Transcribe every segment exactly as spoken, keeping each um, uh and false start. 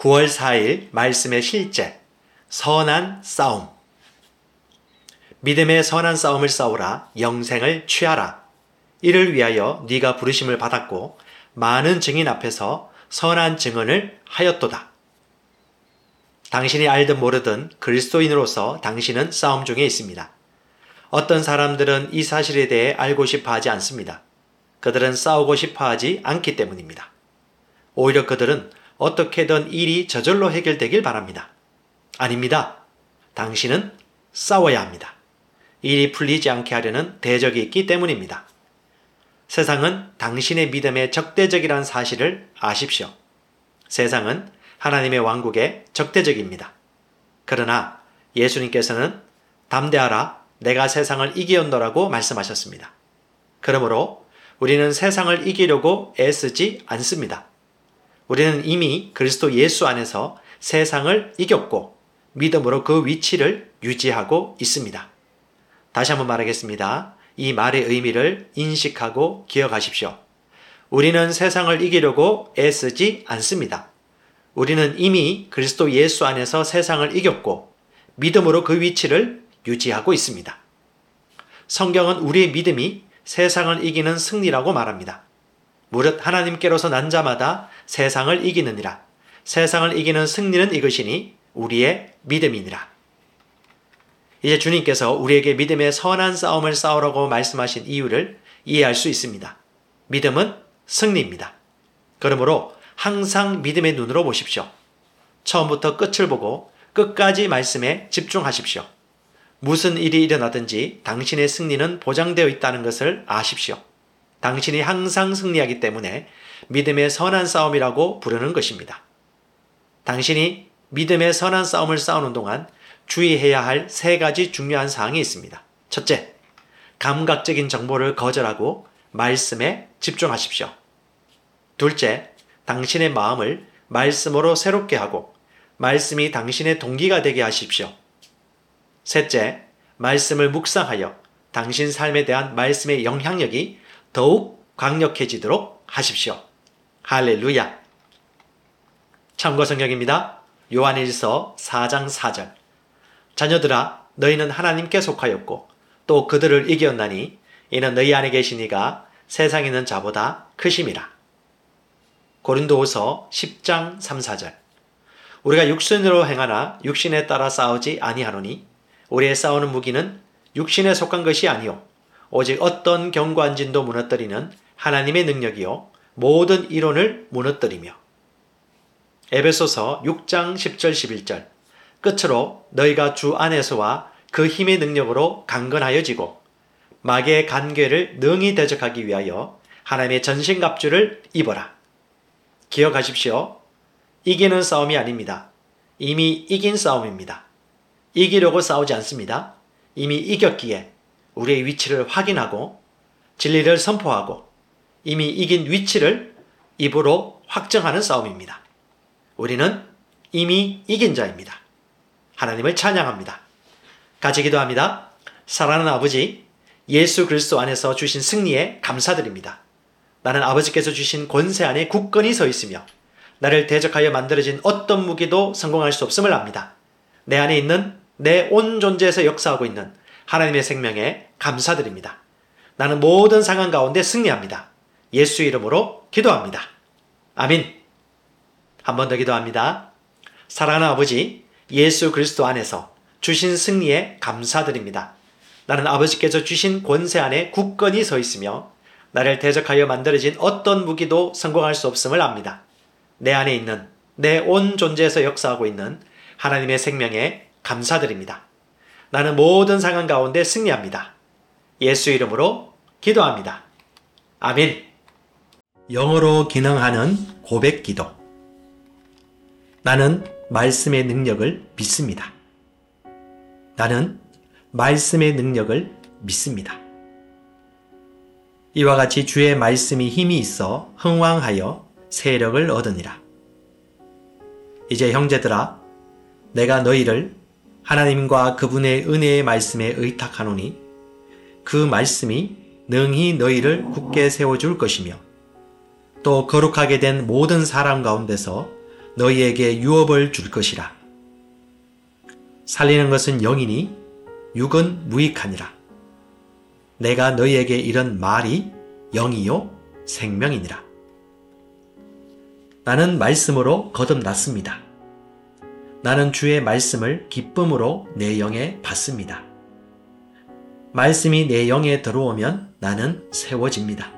구월 사일 말씀의 실제, 선한 싸움. 믿음의 선한 싸움을 싸우라, 영생을 취하라. 이를 위하여 네가 부르심을 받았고 많은 증인 앞에서 선한 증언을 하였도다. 당신이 알든 모르든 그리스도인으로서 당신은 싸움 중에 있습니다. 어떤 사람들은 이 사실에 대해 알고 싶어 하지 않습니다. 그들은 싸우고 싶어 하지 않기 때문입니다. 오히려 그들은 어떻게든 일이 저절로 해결되길 바랍니다. 아닙니다. 당신은 싸워야 합니다. 일이 풀리지 않게 하려는 대적이 있기 때문입니다. 세상은 당신의 믿음에 적대적이라는 사실을 아십시오. 세상은 하나님의 왕국에 적대적입니다. 그러나 예수님께서는 담대하라, 내가 세상을 이기었노라고 말씀하셨습니다. 그러므로 우리는 세상을 이기려고 애쓰지 않습니다. 우리는 이미 그리스도 예수 안에서 세상을 이겼고 믿음으로 그 위치를 유지하고 있습니다. 다시 한번 말하겠습니다. 이 말의 의미를 인식하고 기억하십시오. 우리는 세상을 이기려고 애쓰지 않습니다. 우리는 이미 그리스도 예수 안에서 세상을 이겼고 믿음으로 그 위치를 유지하고 있습니다. 성경은 우리의 믿음이 세상을 이기는 승리라고 말합니다. 무릇 하나님께로서 난 자마다 세상을 이기느니라. 세상을 이기는 승리는 이것이니 우리의 믿음이니라. 이제 주님께서 우리에게 믿음의 선한 싸움을 싸우라고 말씀하신 이유를 이해할 수 있습니다. 믿음은 승리입니다. 그러므로 항상 믿음의 눈으로 보십시오. 처음부터 끝을 보고 끝까지 말씀에 집중하십시오. 무슨 일이 일어나든지 당신의 승리는 보장되어 있다는 것을 아십시오. 당신이 항상 승리하기 때문에 믿음의 선한 싸움이라고 부르는 것입니다. 당신이 믿음의 선한 싸움을 싸우는 동안 주의해야 할 세 가지 중요한 사항이 있습니다. 첫째, 감각적인 정보를 거절하고 말씀에 집중하십시오. 둘째, 당신의 마음을 말씀으로 새롭게 하고 말씀이 당신의 동기가 되게 하십시오. 셋째, 말씀을 묵상하여 당신 삶에 대한 말씀의 영향력이 더욱 강력해지도록 하십시오. 할렐루야! 참고 성경입니다. 요한일서 사 장 사 절. 자녀들아, 너희는 하나님께 속하였고 또 그들을 이겼나니 이는 너희 안에 계신 이가 세상에 있는 자보다 크심이라. 고린도후서 십 장 삼, 사 절. 우리가 육신으로 행하나 육신에 따라 싸우지 아니하노니 우리의 싸우는 무기는 육신에 속한 것이 아니요 오직 어떤 경관진도 무너뜨리는 하나님의 능력이요 모든 이론을 무너뜨리며. 에베소서 육 장 십 절 십일 절. 끝으로 너희가 주 안에서와 그 힘의 능력으로 강건하여지고 마귀의 간궤를 능히 대적하기 위하여 하나님의 전신갑주를 입어라. 기억하십시오. 이기는 싸움이 아닙니다. 이미 이긴 싸움입니다. 이기려고 싸우지 않습니다. 이미 이겼기에 우리의 위치를 확인하고 진리를 선포하고 이미 이긴 위치를 입으로 확정하는 싸움입니다. 우리는 이미 이긴 자입니다. 하나님을 찬양합니다. 같이 기도합니다. 사랑하는 아버지, 예수 그리스도 안에서 주신 승리에 감사드립니다. 나는 아버지께서 주신 권세 안에 굳건히 서 있으며 나를 대적하여 만들어진 어떤 무기도 성공할 수 없음을 압니다. 내 안에 있는 내 온 존재에서 역사하고 있는 하나님의 생명에 감사드립니다. 나는 모든 상황 가운데 승리합니다. 예수 이름으로 기도합니다. 아멘. 한 번 더 기도합니다. 사랑하는 아버지, 예수 그리스도 안에서 주신 승리에 감사드립니다. 나는 아버지께서 주신 권세 안에 굳건히 서 있으며 나를 대적하여 만들어진 어떤 무기도 성공할 수 없음을 압니다. 내 안에 있는 내 온 존재에서 역사하고 있는 하나님의 생명에 감사드립니다. 나는 모든 상황 가운데 승리합니다. 예수 이름으로 기도합니다. 아멘. 영어로 기능하는 고백 기도. 나는 말씀의 능력을 믿습니다. 나는 말씀의 능력을 믿습니다. 이와 같이 주의 말씀이 힘이 있어 흥왕하여 세력을 얻으니라. 이제 형제들아, 내가 너희를 하나님과 그분의 은혜의 말씀에 의탁하노니 그 말씀이 능히 너희를 굳게 세워줄 것이며 또 거룩하게 된 모든 사람 가운데서 너희에게 유업을 줄 것이라. 살리는 것은 영이니 육은 무익하니라. 내가 너희에게 이런 말이 영이요 생명이니라. 나는 말씀으로 거듭났습니다. 나는 주의 말씀을 기쁨으로 내 영에 받습니다. 말씀이 내 영에 들어오면 나는 세워집니다.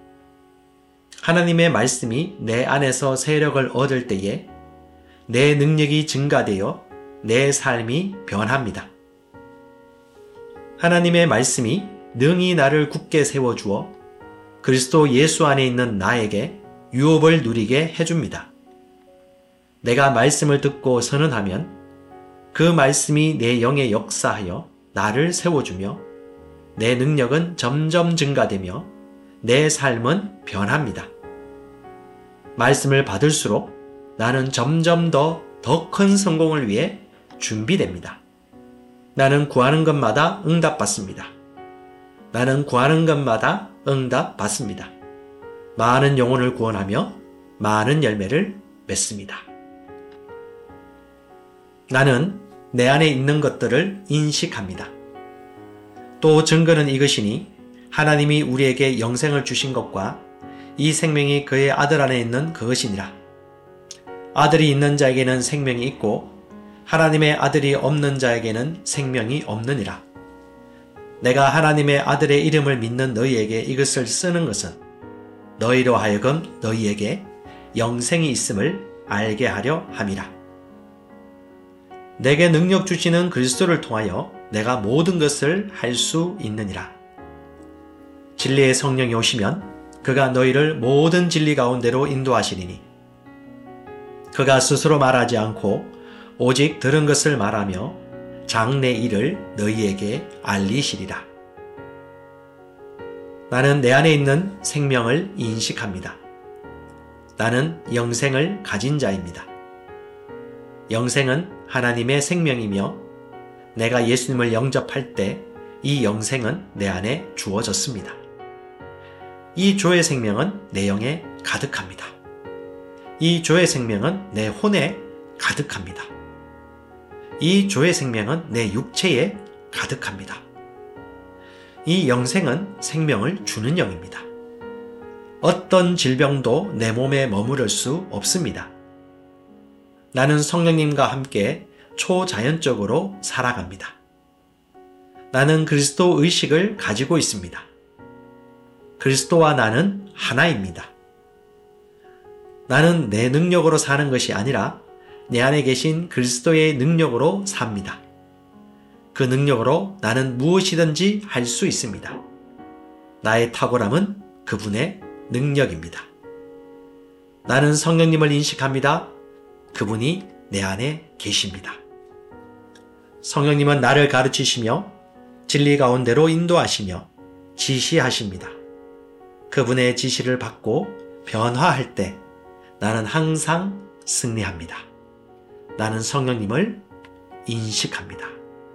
하나님의 말씀이 내 안에서 세력을 얻을 때에 내 능력이 증가되어 내 삶이 변합니다. 하나님의 말씀이 능히 나를 굳게 세워주어 그리스도 예수 안에 있는 나에게 유업을 누리게 해줍니다. 내가 말씀을 듣고 선언하면 그 말씀이 내 영에 역사하여 나를 세워주며 내 능력은 점점 증가되며 내 삶은 변합니다. 말씀을 받을수록 나는 점점 더 더 큰 성공을 위해 준비됩니다. 나는 구하는 것마다 응답받습니다. 나는 구하는 것마다 응답받습니다. 많은 영혼을 구원하며 많은 열매를 맺습니다. 나는 내 안에 있는 것들을 인식합니다. 또 증거는 이것이니 하나님이 우리에게 영생을 주신 것과 이 생명이 그의 아들 안에 있는 그것이니라. 아들이 있는 자에게는 생명이 있고 하나님의 아들이 없는 자에게는 생명이 없느니라. 내가 하나님의 아들의 이름을 믿는 너희에게 이것을 쓰는 것은 너희로 하여금 너희에게 영생이 있음을 알게 하려 함이라. 내게 능력 주시는 그리스도를 통하여 내가 모든 것을 할 수 있느니라. 진리의 성령이 오시면 그가 너희를 모든 진리 가운데로 인도하시리니 그가 스스로 말하지 않고 오직 들은 것을 말하며 장래 일을 너희에게 알리시리라. 나는 내 안에 있는 생명을 인식합니다. 나는 영생을 가진 자입니다. 영생은 하나님의 생명이며 내가 예수님을 영접할 때 이 영생은 내 안에 주어졌습니다. 이 조의 생명은 내 영에 가득합니다. 이 조의 생명은 내 혼에 가득합니다. 이 조의 생명은 내 육체에 가득합니다. 이 영생은 생명을 주는 영입니다. 어떤 질병도 내 몸에 머무를 수 없습니다. 나는 성령님과 함께 초자연적으로 살아갑니다. 나는 그리스도 의식을 가지고 있습니다. 그리스도와 나는 하나입니다. 나는 내 능력으로 사는 것이 아니라 내 안에 계신 그리스도의 능력으로 삽니다. 그 능력으로 나는 무엇이든지 할 수 있습니다. 나의 탁월함은 그분의 능력입니다. 나는 성령님을 인식합니다. 그분이 내 안에 계십니다. 성령님은 나를 가르치시며 진리 가운데로 인도하시며 지시하십니다. 그분의 지시를 받고 변화할 때 나는 항상 승리합니다. 나는 성령님을 인식합니다.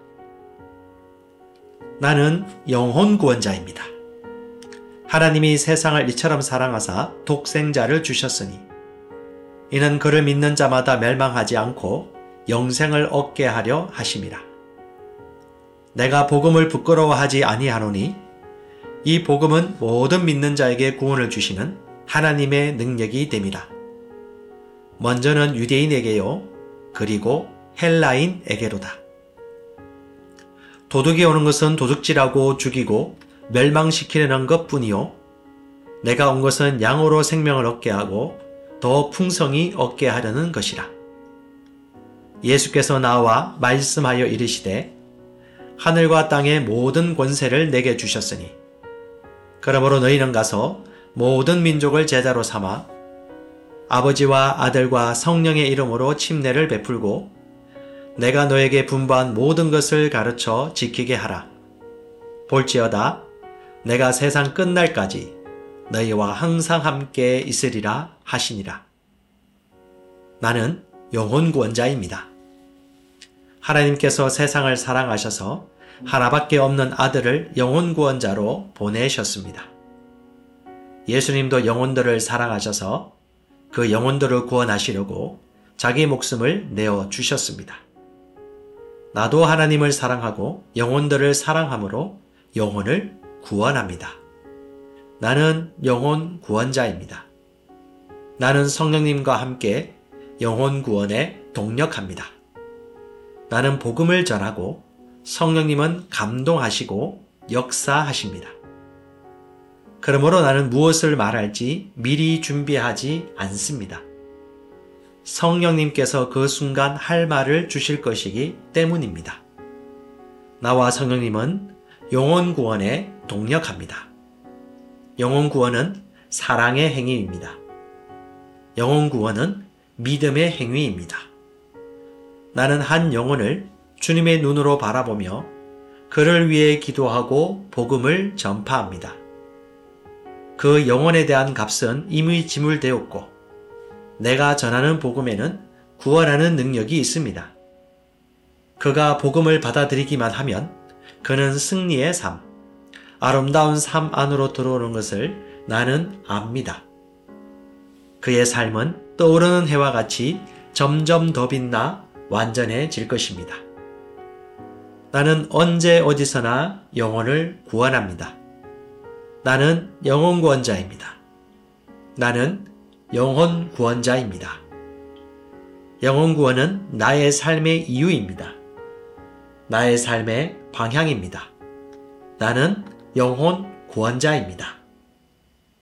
나는 영혼 구원자입니다. 하나님이 세상을 이처럼 사랑하사 독생자를 주셨으니 이는 그를 믿는 자마다 멸망하지 않고 영생을 얻게 하려 하심이라. 내가 복음을 부끄러워하지 아니하노니 이 복음은 모든 믿는 자에게 구원을 주시는 하나님의 능력이 됨이라. 먼저는 유대인에게요, 그리고 헬라인에게로다. 도둑이 오는 것은 도둑질하고 죽이고 멸망시키려는 것뿐이요, 내가 온 것은 양으로 생명을 얻게 하고 더 풍성히 얻게 하려는 것이라. 예수께서 나와 말씀하여 이르시되 하늘과 땅의 모든 권세를 내게 주셨으니 그러므로 너희는 가서 모든 민족을 제자로 삼아 아버지와 아들과 성령의 이름으로 침례를 베풀고 내가 너에게 분부한 모든 것을 가르쳐 지키게 하라. 볼지어다 내가 세상 끝날까지 너희와 항상 함께 있으리라 하시니라. 나는 영혼 구원자입니다. 하나님께서 세상을 사랑하셔서 하나밖에 없는 아들을 영혼 구원자로 보내셨습니다. 예수님도 영혼들을 사랑하셔서 그 영혼들을 구원하시려고 자기 목숨을 내어 주셨습니다. 나도 하나님을 사랑하고 영혼들을 사랑함으로 영혼을 구원합니다. 나는 영혼 구원자입니다. 나는 성령님과 함께 영혼 구원에 동력합니다. 나는 복음을 전하고 성령님은 감동하시고 역사하십니다. 그러므로 나는 무엇을 말할지 미리 준비하지 않습니다. 성령님께서 그 순간 할 말을 주실 것이기 때문입니다. 나와 성령님은 영혼 구원에 동력합니다. 영혼 구원은 사랑의 행위입니다. 영혼 구원은 믿음의 행위입니다. 나는 한 영혼을 주님의 눈으로 바라보며 그를 위해 기도하고 복음을 전파합니다. 그 영혼에 대한 값은 이미 지불되었고 내가 전하는 복음에는 구원하는 능력이 있습니다. 그가 복음을 받아들이기만 하면 그는 승리의 삶, 아름다운 삶 안으로 들어오는 것을 나는 압니다. 그의 삶은 떠오르는 해와 같이 점점 더 빛나 완전해질 것입니다. 나는 언제 어디서나 영혼을 구원합니다. 나는 영혼 구원자입니다. 나는 영혼 구원자입니다. 영혼 구원은 나의 삶의 이유입니다. 나의 삶의 방향입니다. 나는 영혼 구원자입니다.